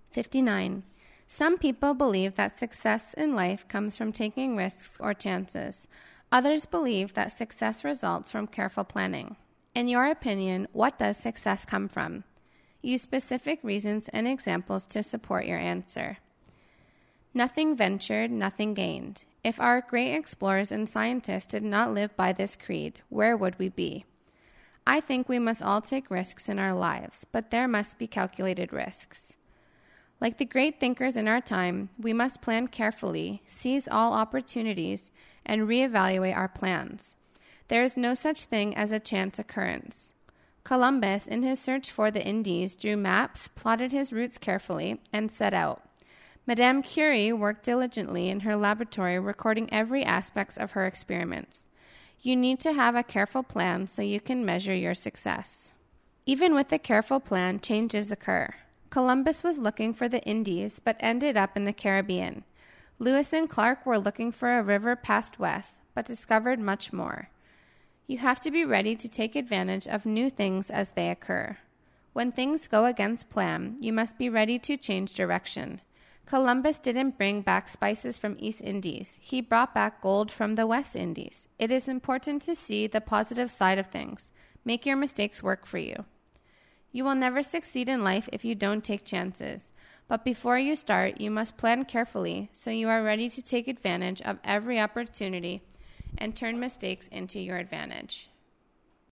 59. Some people believe that success in life comes from taking risks or chances. Others believe that success results from careful planning. In your opinion, what does success come from? Use specific reasons and examples to support your answer. Nothing ventured, nothing gained. If our great explorers and scientists did not live by this creed, where would we be? I think we must all take risks in our lives, but there must be calculated risks. Like the great thinkers in our time, we must plan carefully, seize all opportunities, and reevaluate our plans. There is no such thing as a chance occurrence. Columbus, in his search for the Indies, drew maps, plotted his routes carefully, and set out. Madame Curie worked diligently in her laboratory, recording every aspect of her experiments. You need to have a careful plan so you can measure your success. Even with a careful plan, changes occur. Columbus was looking for the Indies, but ended up in the Caribbean. Lewis and Clark were looking for a river past west, but discovered much more. You have to be ready to take advantage of new things as they occur. When things go against plan, you must be ready to change direction. Columbus didn't bring back spices from East Indies. He brought back gold from the West Indies. It is important to see the positive side of things. Make your mistakes work for you. You will never succeed in life if you don't take chances. But before you start, you must plan carefully so you are ready to take advantage of every opportunity and turn mistakes into your advantage.